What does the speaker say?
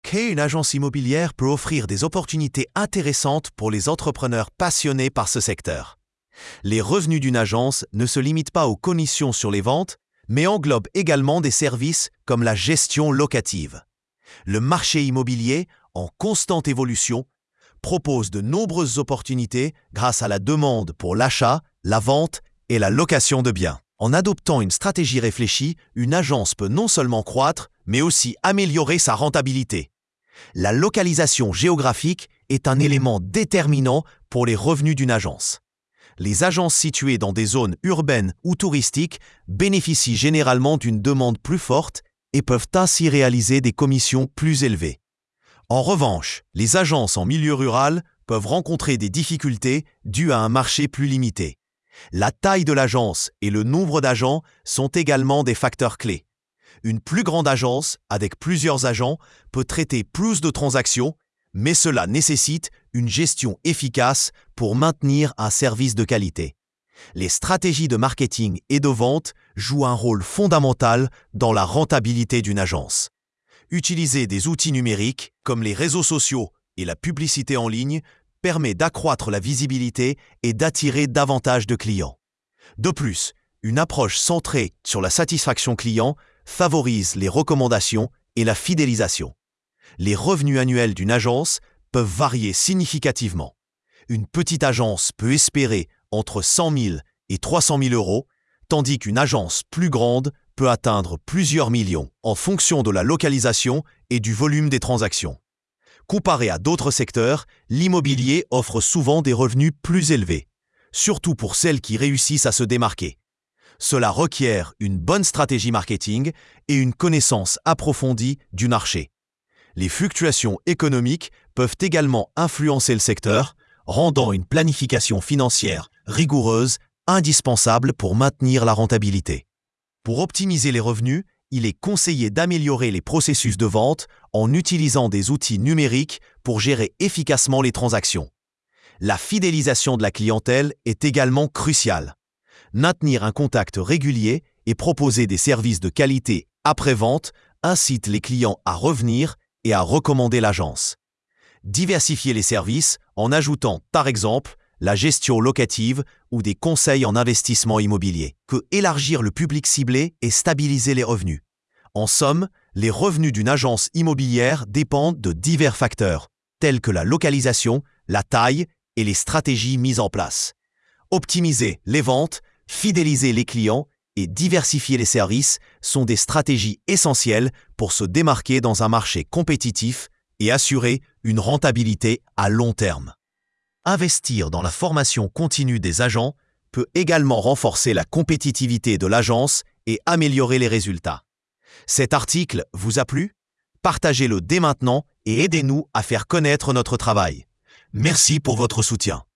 Créer une agence immobilière peut offrir des opportunités intéressantes pour les entrepreneurs passionnés par ce secteur. Les revenus d'une agence ne se limitent pas aux commissions sur les ventes, mais englobent également des services comme la gestion locative. Le marché immobilier, en constante évolution, propose de nombreuses opportunités grâce à la demande pour l'achat, la vente et la location de biens. En adoptant une stratégie réfléchie, une agence peut non seulement croître, mais aussi améliorer sa rentabilité. La localisation géographique est un élément déterminant pour les revenus d'une agence. Les agences situées dans des zones urbaines ou touristiques bénéficient généralement d'une demande plus forte et peuvent ainsi réaliser des commissions plus élevées. En revanche, les agences en milieu rural peuvent rencontrer des difficultés dues à un marché plus limité. La taille de l'agence et le nombre d'agents sont également des facteurs clés. Une plus grande agence, avec plusieurs agents, peut traiter plus de transactions, mais cela nécessite une gestion efficace pour maintenir un service de qualité. Les stratégies de marketing et de vente jouent un rôle fondamental dans la rentabilité d'une agence. Utiliser des outils numériques, comme les réseaux sociaux et la publicité en ligne, permet d'accroître la visibilité et d'attirer davantage de clients. De plus, une approche centrée sur la satisfaction client favorise les recommandations et la fidélisation. Les revenus annuels d'une agence peuvent varier significativement. Une petite agence peut espérer entre 100 000 et 300 000 euros, tandis qu'une agence plus grande peut atteindre plusieurs millions en fonction de la localisation et du volume des transactions. Comparé à d'autres secteurs, l'immobilier offre souvent des revenus plus élevés, surtout pour celles qui réussissent à se démarquer. Cela requiert une bonne stratégie marketing et une connaissance approfondie du marché. Les fluctuations économiques peuvent également influencer le secteur, rendant une planification financière rigoureuse indispensable pour maintenir la rentabilité. Pour optimiser les revenus, il est conseillé d'améliorer les processus de vente en utilisant des outils numériques pour gérer efficacement les transactions. La fidélisation de la clientèle est également cruciale. Maintenir un contact régulier et proposer des services de qualité après-vente incite les clients à revenir et à recommander l'agence. Diversifier les services en ajoutant, par exemple, la gestion locative ou des conseils en investissement immobilier, que élargir le public ciblé et stabiliser les revenus. En somme, les revenus d'une agence immobilière dépendent de divers facteurs, tels que la localisation, la taille et les stratégies mises en place. Optimiser les ventes, fidéliser les clients et diversifier les services sont des stratégies essentielles pour se démarquer dans un marché compétitif et assurer une rentabilité à long terme. Investir dans la formation continue des agents peut également renforcer la compétitivité de l'agence et améliorer les résultats. Cet article vous a plu? Partagez-le dès maintenant et aidez-nous à faire connaître notre travail. Merci pour votre soutien.